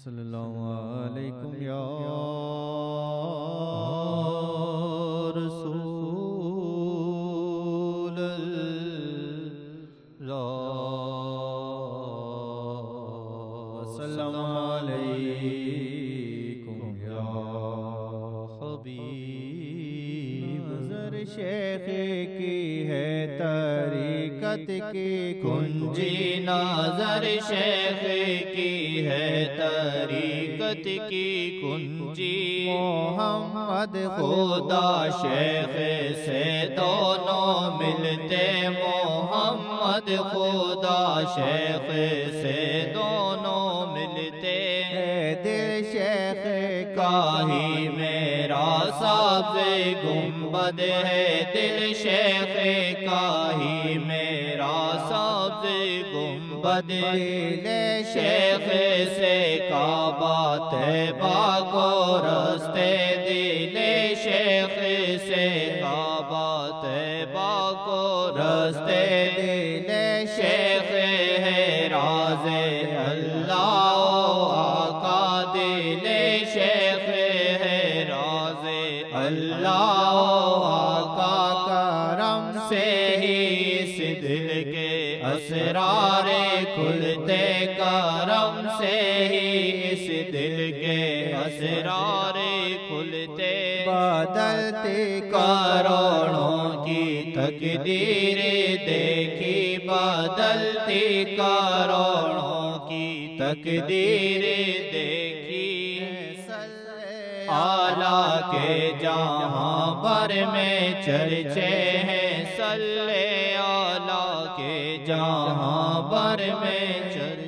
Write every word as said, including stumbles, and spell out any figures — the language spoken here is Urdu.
صلی اللہ علیکم یا رسول اللہ، سلام علیکم یا حبیب۔ نظر شیخ کی ہے طریقت کی کنجی، نظر شیخ کی ہے طریقت کی کنجی، محمد خدا شیخ سے دونوں ملتے، محمد خدا شیخ سے دونوں ملتے، دل شیخ کا ہی میرا سبز گنبد ہے، دل شیخ کا ہی میرا سبز گنبد، دل شیخ سے کعبہ طیبہ کو رستے، دل شیخ سے کعبہ طیبہ کو رستے، دل شیخ ہے راز اللہ آقا، دل شیخ ہے راز اللہ آقا، کرم سے ہی اس دل کے اسرار کھلتے، کرم سے ہی اس دل کے اسرار کھلتے، بدلتے کروڑوں کی تقدیر دیکھی، بدلتی کروڑوں کی تقدیر دیکھی، اعلیٰ کے جہاں بھر میں چرچے ہیں، صلی اعلیٰ کے جہاں بھر میں چرچے